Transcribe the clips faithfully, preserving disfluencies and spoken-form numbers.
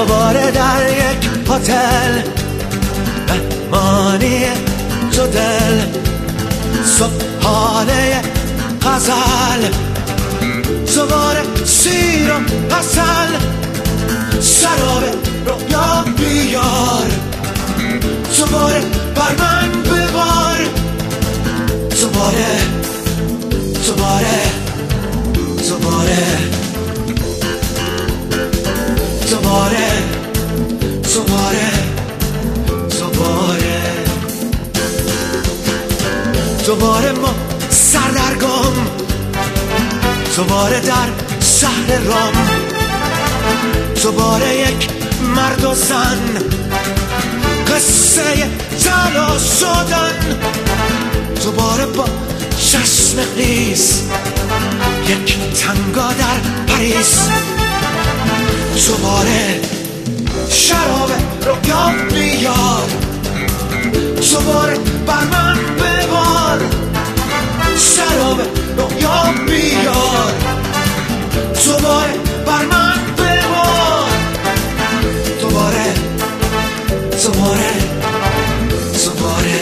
دوباره در یک هتل مهمانی تو دل، صبحانه غزل، دوباره سیر و حسل، شراب رویا بیار، دوباره بر من ببار، دوباره دوباره دوباره دوباره دوباره دوباره دوباره ما سردرگم، دوباره در شهر رام، دوباره یک مرد و زن، قصه جلا شدن، دوباره با چشم خیس یک تنگا در پاریس، دوباره شراب رویا بیار، دوباره بر من ببار، شراب رویا بیار، دوباره بر من ببار، دوباره دوباره دوباره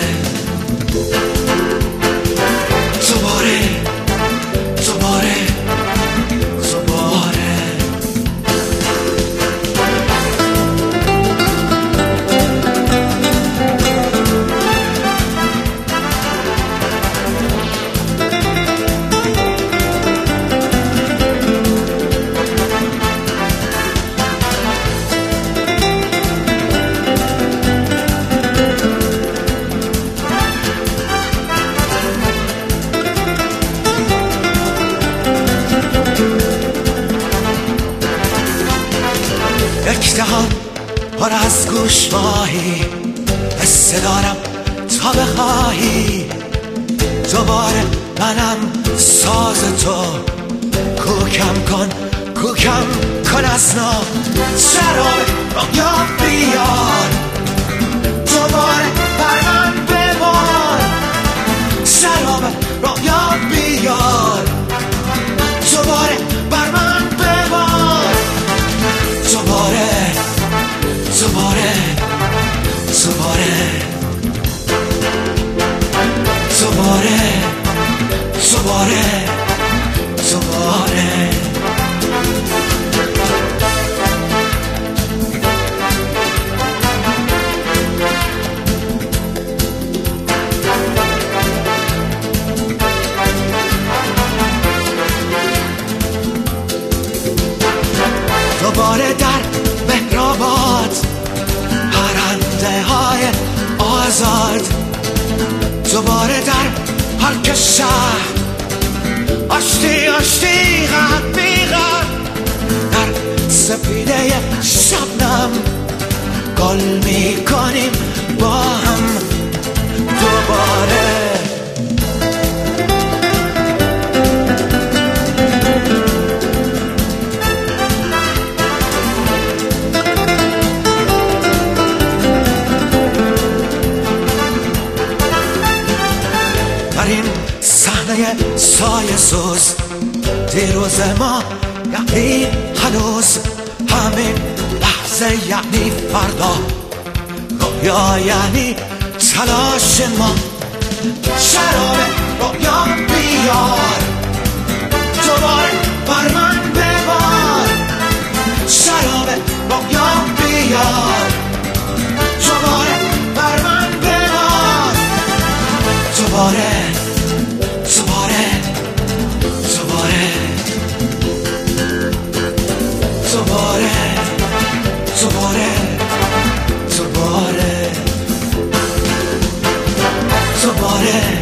دوباره دوباره دوباره یک دهان پر از گوش ماهی، حس دارم تا بخواهی، دوباره منم ساز تو، کوکم کن کوکم کن از نو، شراب رویا بیار، دوباره بر من ببار، شراب رویا بیار، دوباره بر من ببار، دوباره دوباره دوباره دوباره دوباره دوباره دوباره در مهرآباد پرنده های آزاد، دوباره در پارک شهر آشتی آشتی غم بی غم، در سپیده شبنم گل می کنیم با هم، دوباره صحنه سایه سوز دیروز ما یعنی هنوز، همین لحظه یعنی فردا، رویا یعنی تلاش ما، شراب رویا بیار، دوباره بر من ببار، شراب رویا بیار، دوباره بر من ببار، دوباره دوباره دوباره دوباره دوباره دوباره دوباره